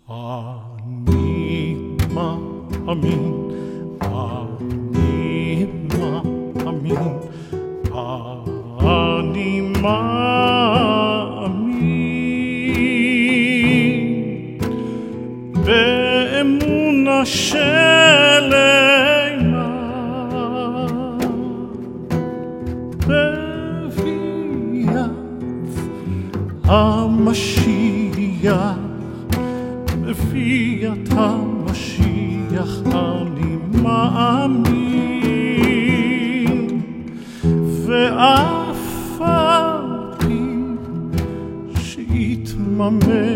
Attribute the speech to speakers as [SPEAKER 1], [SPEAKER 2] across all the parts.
[SPEAKER 1] אני מאמין, אני מאמין, אני מאמין באמונה שלמה בביאת המשיח, בביאת המשיח אני מאמין, ואף על פי שיתממע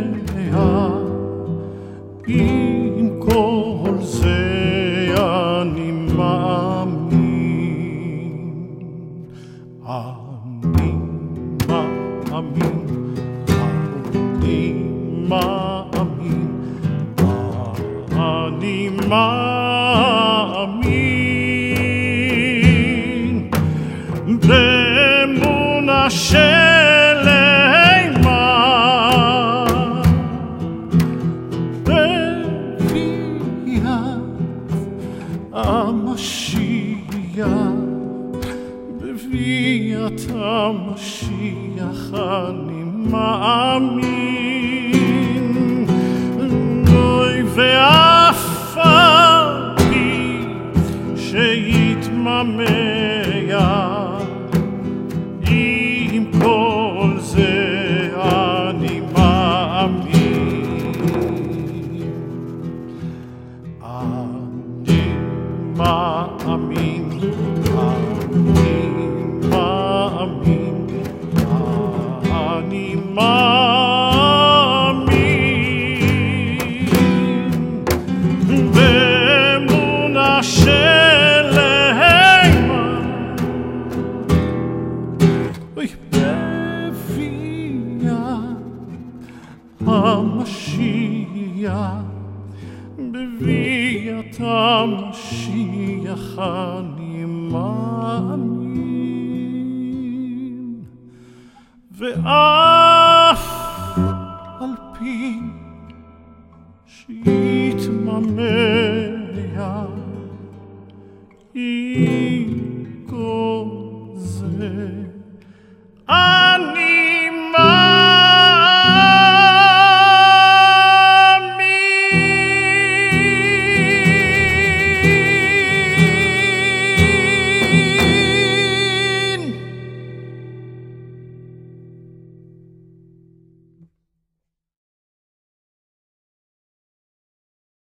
[SPEAKER 1] עם כל זה אני מאמין, אני מאמין, אני מאמין, אני מאמין באמונה שלמה בביאת המשיח, בביאת המשיח אני מאמין, ואף על פי שיתממע עם כל זה אני מאמין, אני מאמין, אני מאמין, אני מאמין באמונה שלמה בביאת המשיח, בביאת המשיח אני מאמין, ואף על פי שיתממע